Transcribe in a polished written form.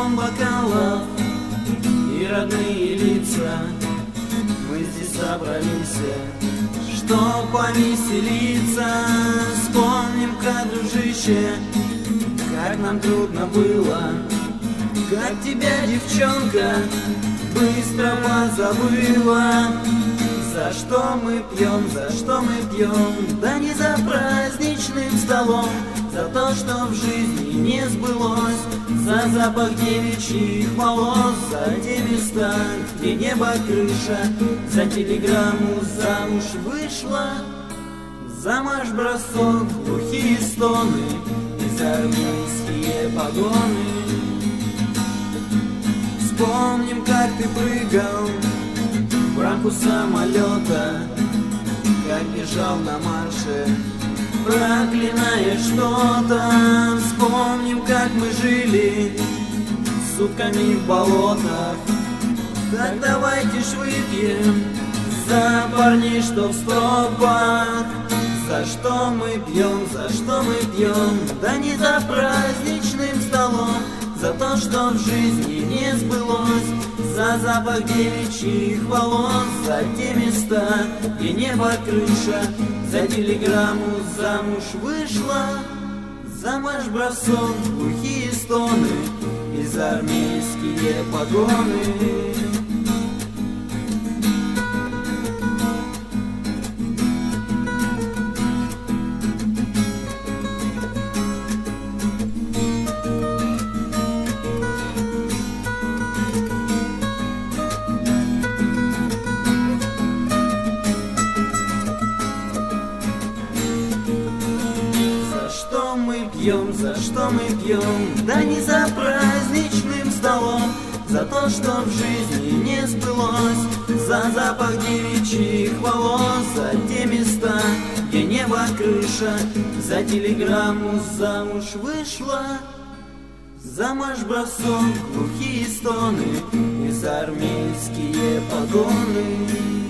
звон бокалов и родные лица. Мы здесь собрались, чтоб повеселиться. Вспомним-ка, дружище, как нам трудно было, как тебя, девчонка, быстро позабыла. За что мы пьем, за что мы пьем? Да не за праздничным столом, за то, что в жизни не сбылось, за запах девичьих волос, за те места, где небо крыша, за телеграмму замуж вышла, за марш-бросок, глухие стоны и за армейские погоны. Вспомним, как ты прыгал в рамку самолета, как бежал на марше, проклиная что-то. Вспомним, как мы жили сутками в болотах. Так давайте ж выпьем за парней, что в стропах. За что мы пьем, за что мы пьем? Да не за праздничным столом, за то, что в жизни не сбылось, за запах девичьих волос, за те места, где небо крыша, за телеграмму замуж вышла, за марш-бросок, глухие стоны и за армейские погоны. За что мы пьем? Да не за праздничным столом, за то, что в жизни не сбылось, за запах девичьих волос, за те места, где небо крыша, за телеграмму замуж вышла, за марш-бросок, глухие стоны и за армейские погоны.